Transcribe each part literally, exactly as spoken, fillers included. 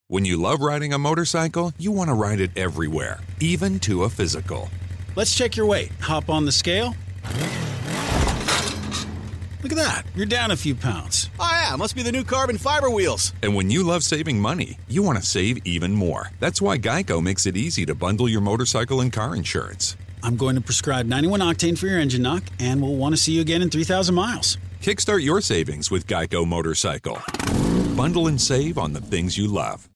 When you love riding a motorcycle, you want to ride it everywhere, even to a physical. Let's check your weight. Hop on the scale. Look at that. You're down a few pounds. Oh, yeah. Must be the new carbon fiber wheels. And when you love saving money, you want to save even more. That's why Geico makes it easy to bundle your motorcycle and car insurance. I'm going to prescribe ninety-one octane for your engine knock, and we'll want to see you again in three thousand miles. Kickstart your savings with Geico Motorcycle. Bundle and save on the things you love.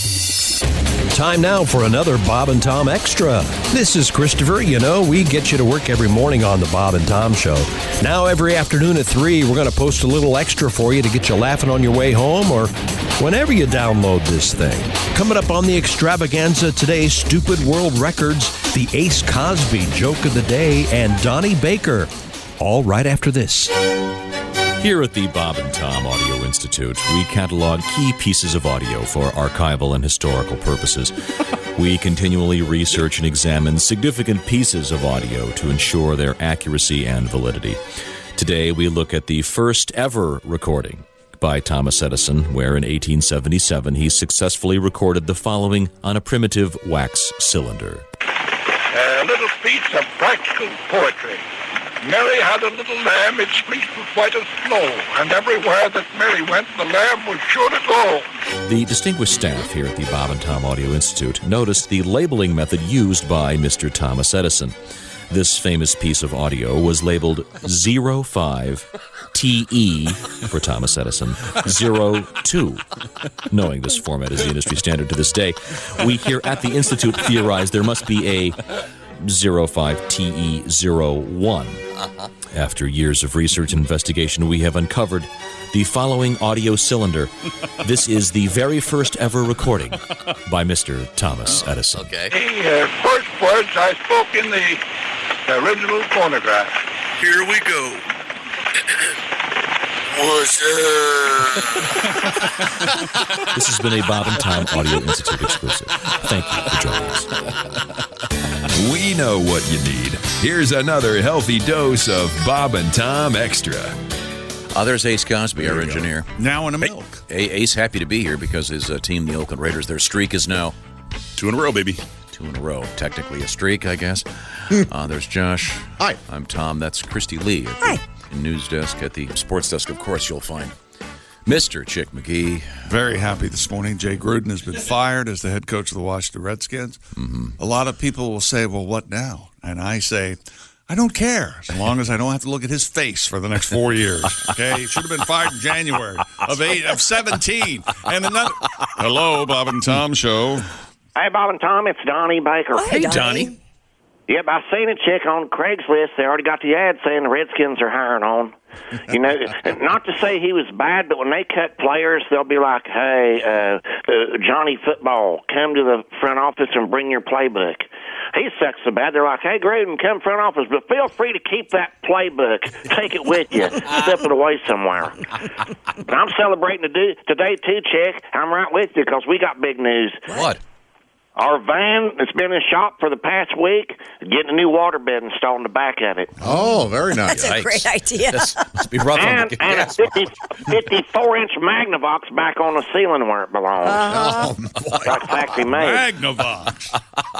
Time now for another Bob and Tom Extra. This is Christopher. You know, we get you to work every morning on the Bob and Tom Show. Now every afternoon at three, we're going to post a little extra for you to get you laughing on your way home or whenever you download this thing. Coming up on the extravaganza today, Stupid World Records, the Ace Cosby Joke of the Day, and Donnie Baker. All right after this. Here at the Bob and Tom Audio Institute, we catalog key pieces of audio for archival and historical purposes. We continually research and examine significant pieces of audio to ensure their accuracy and validity. Today, we look at the first ever recording by Thomas Edison, where in eighteen seventy-seven he successfully recorded the following on a primitive wax cylinder. A little piece of practical poetry. Mary had a little lamb, its fleece was white as snow, and everywhere that Mary went, the lamb was sure to go. The distinguished staff here at the Bob and Tom Audio Institute noticed the labeling method used by Mister Thomas Edison. This famous piece of audio was labeled zero five T E for Thomas Edison, zero two. Knowing this format is the industry standard to this day, we here at the Institute theorize there must be a zero five T E zero one. Uh-huh. After years of research and investigation, we have uncovered the following audio cylinder. This is the very first ever recording by Mister Thomas Edison. Okay. The uh, first words I spoke in the original phonograph. Here we go. What's up? This has been a Bob and Tom Audio Institute exclusive. Thank you for joining us. We know what you need. Here's another healthy dose of Bob and Tom Extra. Uh, there's Ace Cosby, our engineer. Now in a milk. A- Ace happy to be here because his uh, team, the Oakland Raiders, their streak is now Two in a row, baby. two in a row. Technically a streak, I guess. uh, there's Josh. Hi. I'm Tom. That's Christy Lee. At Hi. the news desk. At the sports desk, of course, you'll find Mister Chick McGee. Very happy this morning. Jay Gruden has been fired as the head coach of the Washington Redskins. Mm-hmm. A lot of people will say, well, what now? And I say, I don't care, as long as I don't have to look at his face for the next four years. Okay, he should have been fired in January of eight of seventeen. And another. Hello, Bob and Tom Show. Hey, Bob and Tom, it's Donnie Baker. Oh, hey, Donnie. Yep, I seen a chick on Craigslist. They already got the ad saying the Redskins are hiring on. You know, not to say he was bad, but when they cut players, they'll be like, hey, uh, uh, Johnny Football, come to the front office and bring your playbook. He sucks so bad, they're like, hey, Gruden, come front office, but feel free to keep that playbook. Take it with you. Step it away somewhere. And I'm celebrating today, too, chick. I'm right with you because we got big news. What? Our van that's been in shop for the past week, getting a new waterbed installed in the back of it. Oh, very nice. That's a great idea. This must be rough And, on the and a fifty, fifty-four inch Magnavox back on the ceiling where it belongs. Uh-huh. Oh, boy. Like factory made. Magnavox.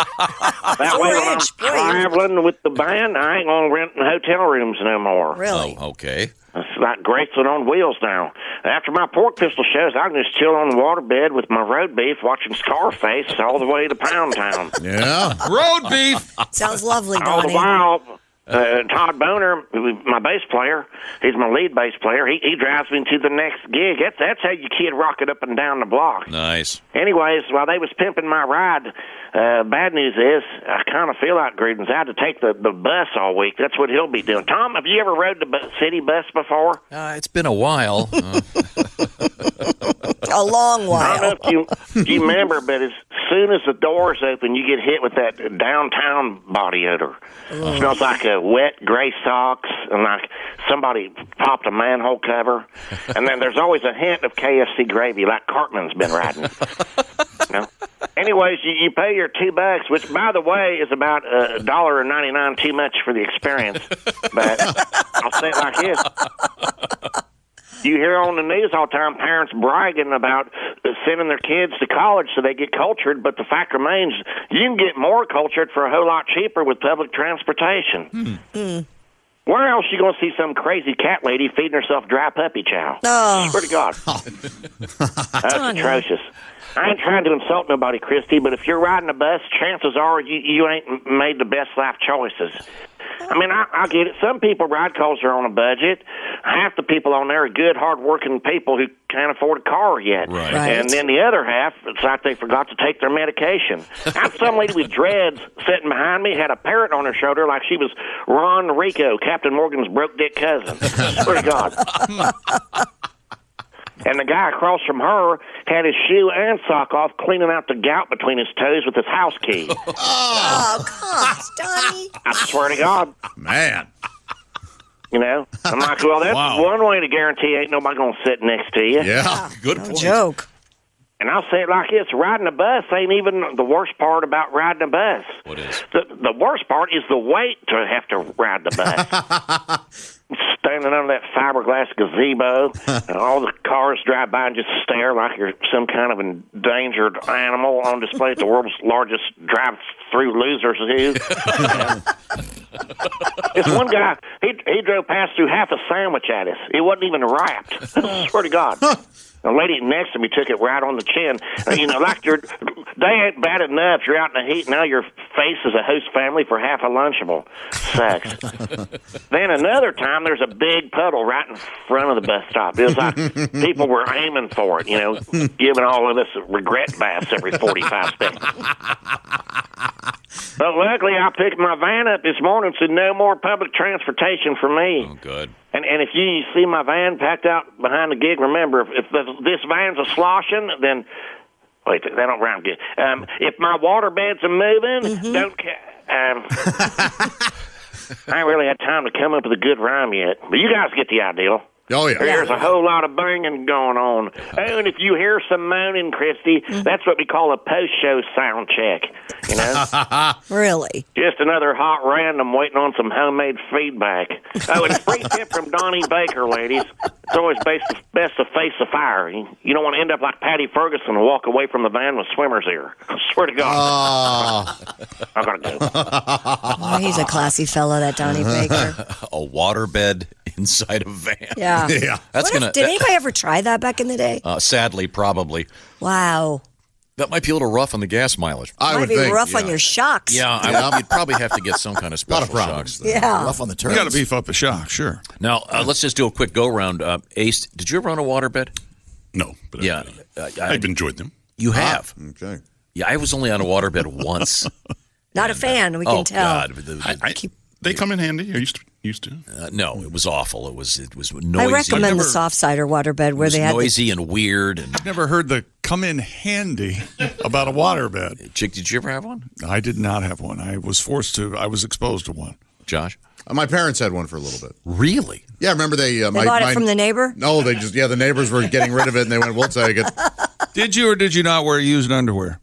That way when I'm Orange, boy. traveling with the band, I ain't going to rent in hotel rooms no more. Really? Oh, okay. It's like Graceland on wheels now. After my pork pistol shows, I can just chill on the waterbed with my road beef watching Scarface all the way to Pound Town. Yeah. Road beef. Sounds lovely, All the Donnie. while, uh, Todd Boner, my bass player, he's my lead bass player, he, he drives me to the next gig. That's, that's how you kid rock it up and down the block. Nice. Anyways, while they was pimping my ride, uh, bad news is I kind of feel like Gruden's out to take the, the bus all week. That's what he'll be doing. Tom, have you ever rode the bu- city bus before? Uh, it's been a while. Uh, A long I don't while. know if you, if you remember, but as soon as the doors open, you get hit with that downtown body odor. It smells like a wet gray socks and like somebody popped a manhole cover. And then there's always a hint of K F C gravy, like Cartman's been riding. You know? Anyways, you, you pay your two bucks, which, by the way, is about a dollar and ninety nine too much for the experience. But I'll say it like this: You hear on the news all the time parents bragging about sending their kids to college so they get cultured, but the fact remains you can get more cultured for a whole lot cheaper with public transportation. Hmm. Mm. Where else you going to see some crazy cat lady feeding herself dry puppy chow? Oh. Swear to God. That's atrocious. I ain't trying to insult nobody, Christy, but if you're riding a bus, chances are you, you ain't made the best life choices. I mean, I, I get it. Some people ride because they're on a budget. Half the people on there are good, hard-working people who can't afford a car yet. Right. Right. And then the other half, it's like they forgot to take their medication. I had some lady with dreads sitting behind me, had a parrot on her shoulder like she was Ron Rico, Captain Morgan's broke-dick cousin. Swear to God. And the guy across from her had his shoe and sock off, cleaning out the gout between his toes with his house key. Oh, gosh, Donnie. I swear to God. Man. You know? I'm like, well, that's Wow. one way to guarantee ain't nobody going to sit next to you. Yeah. Good No point. joke. And I'll say it like this, riding a bus ain't even the worst part about riding a bus. What is? The, the worst part is the wait to have to ride the bus. Standing under that fiberglass gazebo, and all the cars drive by and just stare like you're some kind of endangered animal on display at the world's largest drive-through loser zoo. This one guy, he he drove past through half a sandwich at us. It wasn't even wrapped. I swear to God. The lady next to me took it right on the chin. You know, like you're, they ain't bad enough. You're out in the heat. Now your face is a host family for half a Lunchable. Sucks. Then another time, there's a big puddle right in front of the bus stop. It was like people were aiming for it, you know, giving all of us regret baths every forty-five seconds. But luckily, I picked my van up this morning, so no more public transportation for me. Oh, good. And and if you see my van packed out behind the gig, remember, if, if the, this van's a sloshing, then, wait, they don't rhyme good. Um, if my water beds are moving, mm-hmm. don't ca- um, I ain't really had time to come up with a good rhyme yet. But you guys get the idea. Oh, yeah. There's a whole lot of banging going on. Oh, and if you hear some moaning, Christy, that's what we call a post-show sound check. You know? Really? Just another hot random waiting on some homemade feedback. Oh, and a free tip from Donnie Baker, ladies. It's always best to, best to face the fire. You, you don't want to end up like Patty Ferguson and walk away from the van with swimmer's ear. I swear to God. Oh. I'm going to go. Oh, he's a classy fella, that Donnie Baker. A waterbed inside a van. Yeah. Yeah. That's What if- gonna. did anybody ever try that back in the day? Uh, sadly, probably. Wow. That might be a little rough on the gas mileage. I Might would be think. rough yeah. on your shocks. Yeah, I would, you'd probably have to get some kind of special lot of problems. shocks. There. Yeah. Rough on the You turns. got to beef up the shock, sure. Now, uh, let's just do a quick go-round. Uh, Ace, did you ever own a waterbed? No, but Yeah. I, Uh, I, I've enjoyed them. you have? Okay. Yeah, I was only on a waterbed once. Not a fan, we can oh, tell. God. The- the- I, I, they come in handy. I used to. Used to. uh, no, it was awful. It was it was noisy. I recommend Never- the soft cider waterbed It where was they had the, noisy and weird. And I've never heard the come in handy about a waterbed. Chick, did you ever have one? I did not have one. I was forced to. I was exposed to one. Josh? Uh, my parents had one for a little bit. Really? Yeah, remember they. Uh, they my, bought my, it from the neighbor? No, they just yeah the neighbors were getting rid of it and they went, we'll take it. Did you or did you not wear used underwear?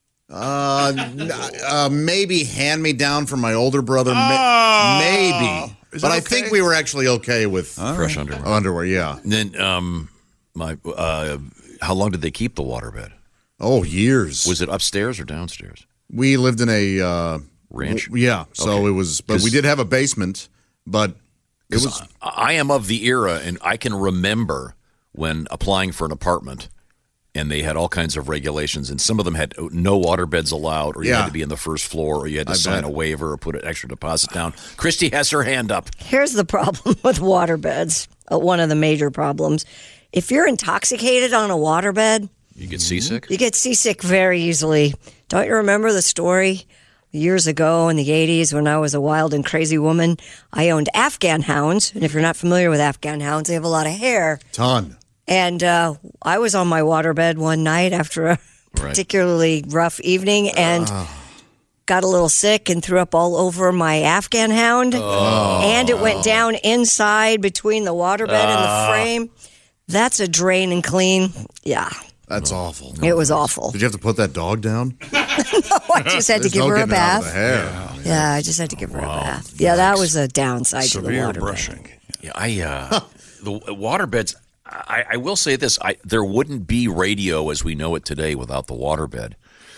Uh, n- uh maybe hand me down from my older brother. Ma- Oh. maybe, Is but that I okay? think we were actually okay with Fresh underwear. underwear. Yeah. And then, um, my, uh, how long did they keep the waterbed? Oh, years. Was it upstairs or downstairs? We lived in a uh, Ranch? w- Yeah, so Okay. it was, but we 'Cause- did have a basement, but it was. I am of the era, and I can remember when applying for an apartment, and they had all kinds of regulations, and some of them had no water beds allowed, or you Yeah. had to be in the first floor, or you had to I sign bet. a waiver or put an extra deposit down. Christy has her hand up. Here's the problem with waterbeds. Uh, one of the major problems. If you're intoxicated on a waterbed, You get seasick? you get seasick very easily. Don't you remember the story years ago in the eighties when I was a wild and crazy woman? I owned Afghan hounds, and if you're not familiar with Afghan hounds, they have a lot of hair. Ton. And uh, I was on my waterbed one night after a particularly rough evening and got a little sick and threw up all over my Afghan hound. And it went down inside between the waterbed and the frame. That's a drain and clean. Yeah, That's awful. it was awful. Did you have to put that dog down? No, I just had to There's give no her a getting out of bath. the hair. Yeah, I just had to give her a bath. Yeah, that was a downside to the Severe waterbed. brushing. Yeah, I uh, the water beds. I, I will say this: I, there wouldn't be radio as we know it today without the waterbed,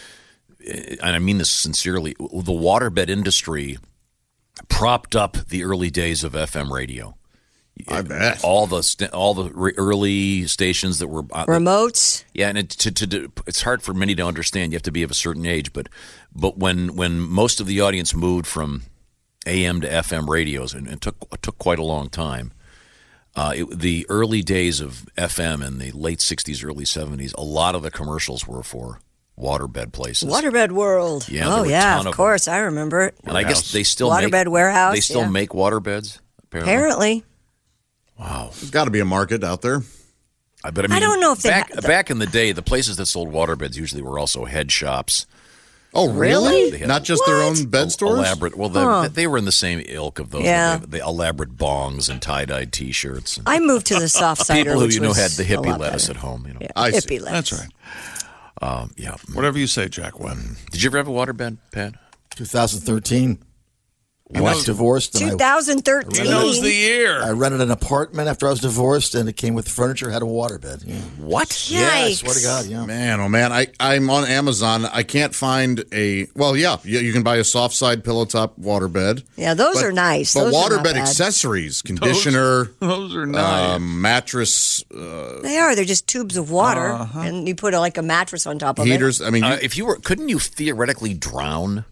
and I mean this sincerely. The waterbed industry propped up the early days of F M radio. I bet all the st- all the re- early stations that were uh, remotes. Yeah, and it, to, to, to, it's hard for many to understand. You have to be of a certain age, but but when when most of the audience moved from A M to F M radios, and it took it took quite a long time. Uh, it, the early days of F M in the late sixties, early seventies, a lot of the commercials were for waterbed places. Waterbed World. Yeah, oh, there were a yeah, ton of of course. I remember it. And I guess they still Waterbed make, warehouse. They still yeah. make waterbeds, apparently. Apparently. Wow. There's got to be a market out there. I, but I, mean, I don't know if they back, ha- back in the day, the places that sold waterbeds usually were also head shops. Oh, really? They had Not just their own bed stores? Elaborate. Well, they, Huh. they were in the same ilk of those. Yeah. The, the elaborate bongs and tie-dyed T-shirts. And I moved to the soft cider. people who which you know was had the a hippie lot lettuce better. at home. You know, Yeah, I hippie see. lettuce. That's right. um, yeah. Whatever you say, Jack Webb. Did you ever have a waterbed, Pat? twenty thirteen. I What? was divorced. And I, twenty thirteen. He knows the year. I rented an apartment after I was divorced, and it came with furniture, had a waterbed. Yeah. What? Yeah, I Yikes. swear to God, yeah. Man, oh man, I, I'm on Amazon. I can't find a, well, yeah, you, you can buy a soft side pillow top waterbed. Yeah, those But- are nice. But Those are not waterbed bad. accessories, conditioner, Those are nice. um, mattress, uh, They are. They're just tubes of water, Uh-huh. and you put a, like a mattress on top of heaters. I mean, you, Uh, if you were, couldn't you theoretically drown?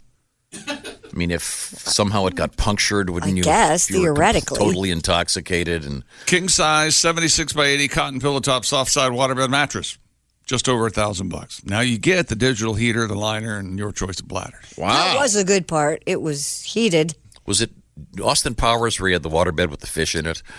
I mean, if somehow it got punctured, wouldn't I you? guess, if you were theoretically. totally intoxicated and King size, seventy-six by eighty cotton pillow top soft side waterbed mattress. Just over a thousand bucks. Now you get the digital heater, the liner, and your choice of bladders. it. That was a good part. It was heated. was it Austin Powers where he had the waterbed with the fish in it?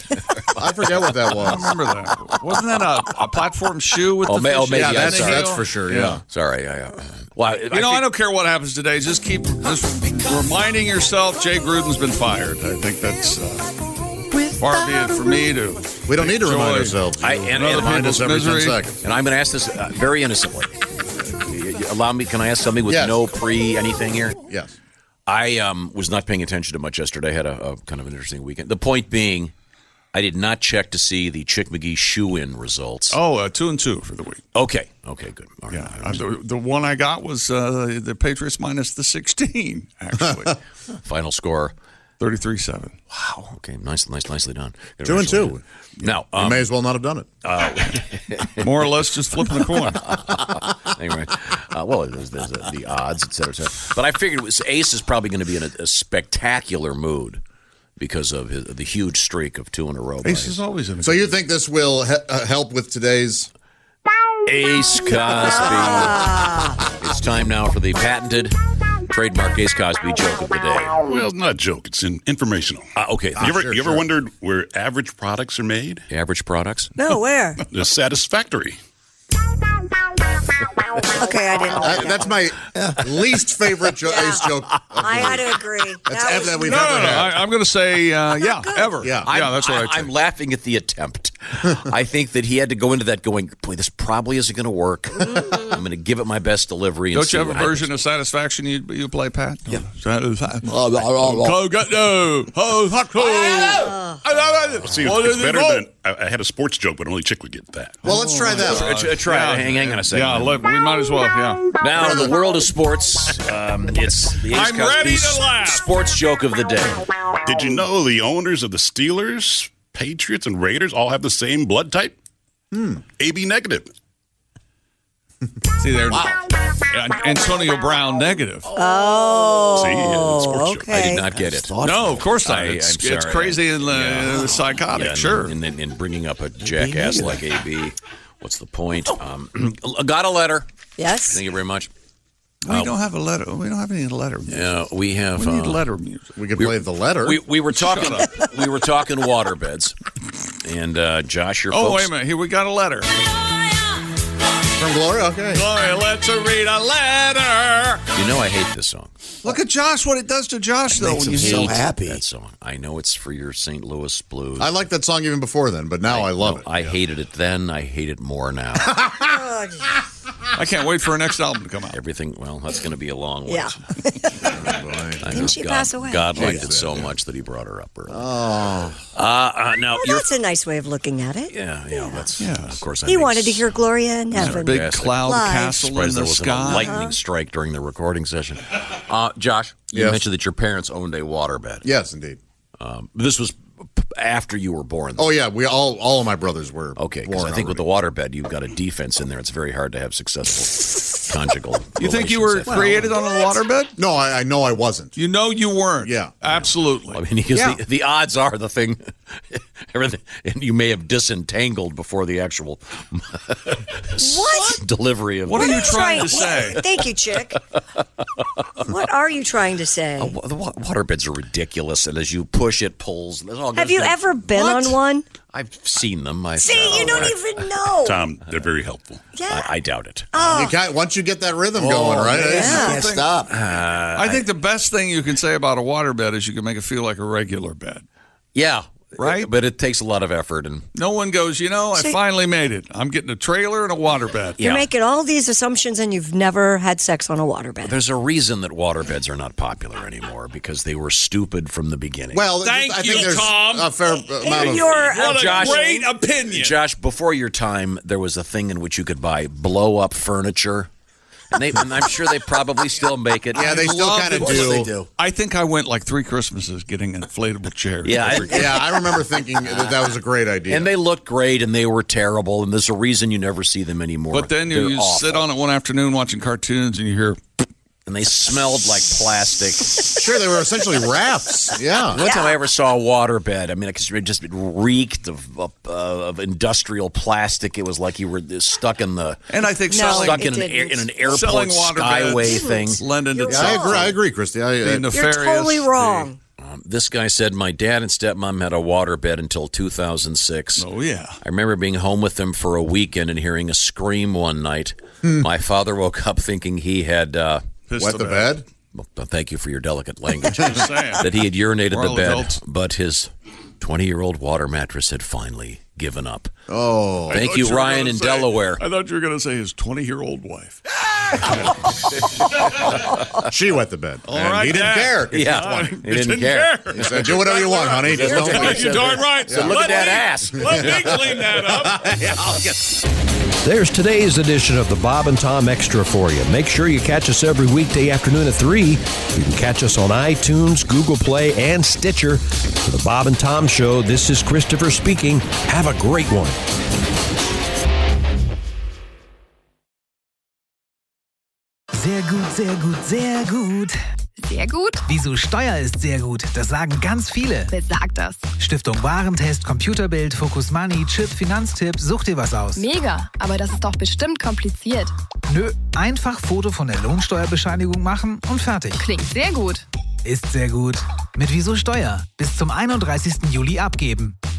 I forget what that I was. remember that. Wasn't that a, a platform shoe with Oh, the may- fish? oh, maybe, Yeah, I'm that's, sorry. that's for sure, yeah. Sorry, I, uh, well, I, You know, I don't care what happens today. Just keep just reminding yourself Jay Gruden's been fired. I think that's uh, far be it for me to. We don't need to remind enjoy ourselves. I, and, Another and, Remind us every ten misery. seconds. and I'm going to ask this uh, very innocently. You- you Allow me, can I ask something with Yes. no pre anything here? Yes. I um, was not paying attention to much yesterday. I had a, a kind of an interesting weekend. The point being, I did not check to see the Chick McGee shoe-in results. Oh, uh, two and two for the week. Okay. Okay, good. All right. Yeah, uh, the, the one I got was uh, the Patriots minus the sixteen, actually. Final score. thirty-three seven. Wow. Okay. Nice, nice, nicely done. Two and two. Now, You um, may as well not have done it. More or less just flipping the coin. anyway, uh, well, there's, there's uh, the odds, et cetera, et cetera. But I figured it was, Ace is probably going to be in a, a spectacular mood because of his, the huge streak of two in a row. by Ace his- is always in a So you think this will he- uh, help with today's? Ace Cosby. It's time now for the patented trademark Ace Cosby joke of the day. Well, it's not a joke. It's in, informational. Uh, okay. you ever, sure, you ever sure. wondered where average products are made? Average products? No, where? The Satisfactory. Okay, I didn't. Uh, that's my least favorite jo- Yeah. Ace joke. Of the I had week. to agree. That's That ev- was- that we've No, ever no, no. had. I, I'm going to say, uh, yeah, good. ever. Yeah. yeah, that's what I'm, I'd say. I'm laughing at the attempt. I think that he had to go into that going, boy, this probably isn't going to work. I'm going to give it my best delivery. And Don't see you have a what version of Satisfaction you, you play, Pat? Yeah. Satisfaction. Oh, oh, oh, oh. Go, go, no. Oh, fuck, oh. See, it's, it's better than I, I had a sports joke, but only Chick would get that. Well, let's try that. Uh, try, try Yeah. hang, hang on a second. Yeah, look, we might as well, yeah. Now, in the world of sports, um, it's the Ace I'm ready Cosby to laugh. sports joke of the day. Did you know the owners of the Steelers, Patriots, and Raiders all have the same blood type? Hmm. A B negative. See there. Wow. Antonio Brown negative. Oh, See, yeah, it's sports joke. okay. I did not get it. No, of course not. I- It's, I'm it's sorry. crazy and uh, Yeah. psychotic, Yeah, and, sure. And then and bringing up a jackass like A B. What's the point? Um, got a letter. Yes. Thank you very much. we don't have a letter. We don't have any letter music. Yeah, we have. We need uh, letter music. We could play the letter. We we were talking we were talking waterbeds, and uh, Josh, your Oh, folks. wait a minute. Here we got a letter. From Gloria? Okay. Gloria, let's read a letter. You know I hate this song. Look at Josh, what it does to Josh, though. makes When him you so hate- happy. That song. I know it's for your Saint Louis Blues. I liked that song even before then, but now I, love no, it. I hated it then. I hate it more now. I can't wait for her next album to come out. Everything, well, that's going to be a long wait. Yeah. I Didn't know she God, pass away? God liked Yes. it so much that he brought her up early. Oh. Uh, uh, now, Well, you're, that's a nice way of looking at it. yeah, yeah, that's, Yeah. of course. that He makes- wanted to hear Gloria in That's heaven. Big fantastic. cloud Live. castle in Surprised the there wasn't sky. a lightning strike during the recording session. Uh, Josh, you Yes. mentioned that your parents owned a waterbed. Yes, indeed. Um, this was p- after you were born. Oh yeah, we all all of my brothers were. Okay, because born I think with the already. waterbed, you've got a defense in there. It's very hard to have successful conjugal. You think you were relations. created on a waterbed? No, I, I know I wasn't. You know you weren't. Yeah. Absolutely. I mean, because Yeah. the, the odds are the thing, everything, and you may have disentangled before the actual What? delivery of. What are you trying to Trying- say? Thank you, Chick. What are you trying to say? Uh, wa- the wa- waterbeds are ridiculous, and as you push, it pulls. There's all- Have there's you no- ever been What? on one? I've seen them. I, See, you don't even know. Tom, they're very helpful. Yeah. I, I doubt it. Oh, You can't, once you get that rhythm going, right? man. It's- Yeah. Can't stop. I think the best thing you can say about a waterbed is you can make it feel like a regular bed. Yeah, Right? But it takes a lot of effort, and No one goes, you know, I See- finally made it. I'm getting a trailer and a waterbed. you're yeah. making all these assumptions and you've never had sex on a waterbed. There's a reason that waterbeds are not popular anymore because they were stupid from the beginning. Well, Thank I you, think there's Tom. a fair amount of. You're What a Josh- great opinion. Josh, before your time, there was a thing in which you could buy blow-up furniture, and, they, and I'm sure they probably still make it. Yeah, they still love kind of it. do. They do. I think I went like three Christmases getting an inflatable chair. Yeah, I- Yeah, I remember thinking that that was a great idea. and they looked great, and they were terrible, and there's a reason you never see them anymore. But then you, They're you awful. sit on it one afternoon watching cartoons and you hear, and they smelled like plastic. Sure, they were essentially wraps. Yeah. One time I ever saw a waterbed, I mean, it just reeked of, of, uh, of industrial plastic. It was like you were stuck in the and I think No, selling, stuck it in an, air, in an selling airport waterbeds skyway thing. lending You're itself Yeah, I agree. I to agree, Christy. I, the uh, nefarious. You're totally the- wrong. Um, this guy said, my dad and stepmom had a waterbed until two thousand six. Oh, yeah. I remember being home with them for a weekend and hearing a scream one night. Hmm. My father woke up thinking he had, uh, Pissed wet the bed. well, thank you for your delicate language, Just saying. that he had urinated We're the all bed, adults. but his twenty-year-old water mattress had finally given up. Oh. I Thank thought you, were Ryan gonna in say- Delaware. I thought you were going to say his twenty-year-old wife. She wet the bed. All and right, he didn't Dad. care. 'cause Yeah, he's he twenty. didn't care. He said, do whatever you want, honey. Just don't You're leave. darn right. Yeah. Look at that me- ass. Let me clean that up. Yeah, I'll get- There's today's edition of the Bob and Tom Extra for you. Make sure you catch us every weekday afternoon at three. You can catch us on iTunes, Google Play, and Stitcher. For the Bob and Tom Show, this is Christopher speaking. Have a great one. Sehr gut, sehr gut, sehr gut. Sehr gut? Wieso Steuer ist sehr gut? Das sagen ganz viele. Wer sagt das? Stiftung Warentest, Computerbild, Focus Money, Chip, Finanztipp, such dir was aus. Mega, aber das ist doch bestimmt kompliziert. Nö, einfach Foto von der Lohnsteuerbescheinigung machen und fertig. Klingt sehr gut. Ist sehr gut. Mit Wieso Steuer. Bis zum einunddreißigsten Juli abgeben.